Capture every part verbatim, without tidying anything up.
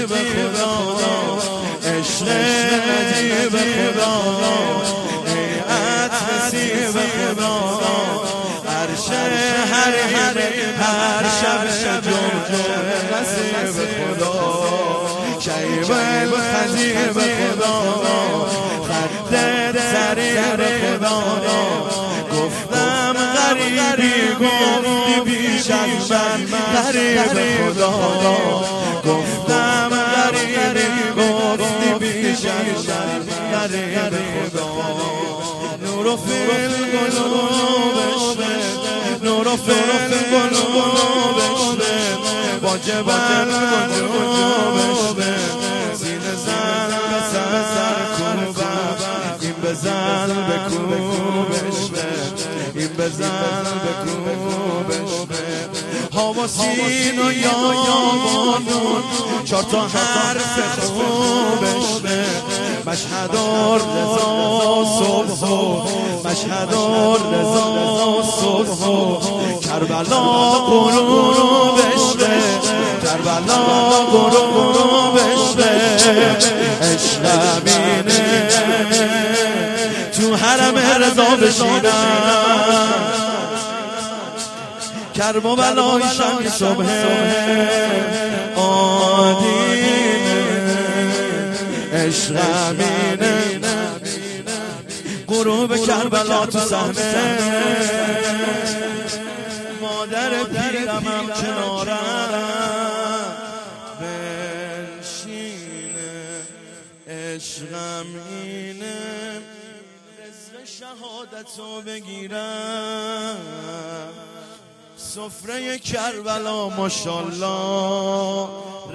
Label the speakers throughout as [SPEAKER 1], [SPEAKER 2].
[SPEAKER 1] خدا عشق نجیب خدا ای عطر نصیب خدا عرش حریم هر شب جمعه نصیب خدا شیب الخجیب خدا خدت سریب خدا گفتم غریبی گفتی بیش از من غریب خدا گفتم غریبی گفتی بیش از من غریب خدا نور فی القلوب نور فی القلوب واجب الوجوب سینه زن به سر کوبم این بزن به کوبش این بزن به کوبش حواسین و یامانون چار تا حرف خوبش مشهد رضا صبح مشهد رضا صبح کربلا غروبش کربلا غروبش عشق امینه تو حرم رضا بشینم کرب و بلای شب صبح آدینه عشق امینه غروب کربلا تو صحنه مادر پیرمم کنارم بنشینه عشقم اینه رزق شهادتو بگیرم سفره کربلا ماشالله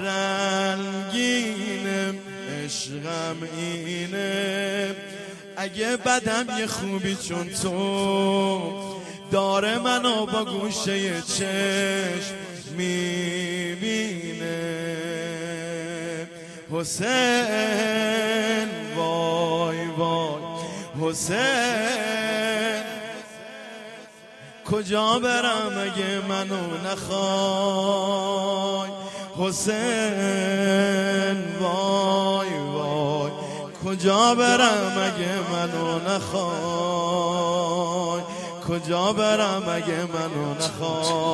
[SPEAKER 1] رنگینه عشقم اینه اگه بدم یه خوبی چون تو داره منو با گوشه چشم میبینه حسین وای وای حسین کجا برم اگه منو نخوای حسین وای وای کجا برم اگه منو نخوای کجا برم اگه منو نخوای